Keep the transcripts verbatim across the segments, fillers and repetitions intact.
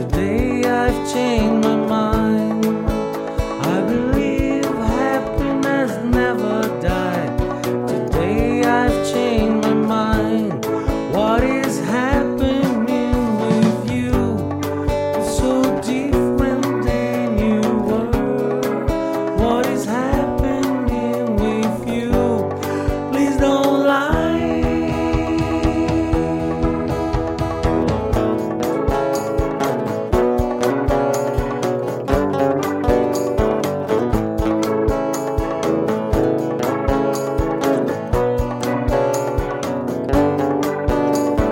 Today I've changed my mind. I believe happiness never died. Today I've changed my mind. What is happening with you? It's so different than you were. What is happening with you? Please don't lie.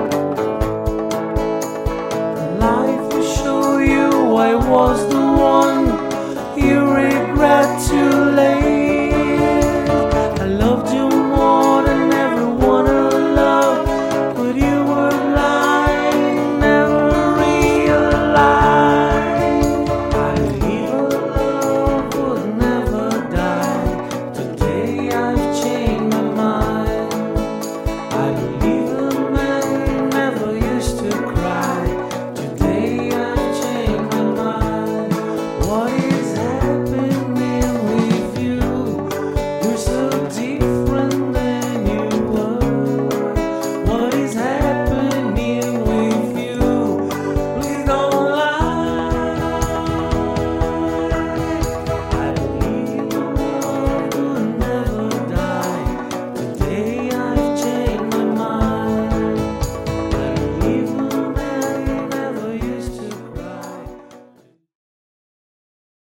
Life will show you I was the one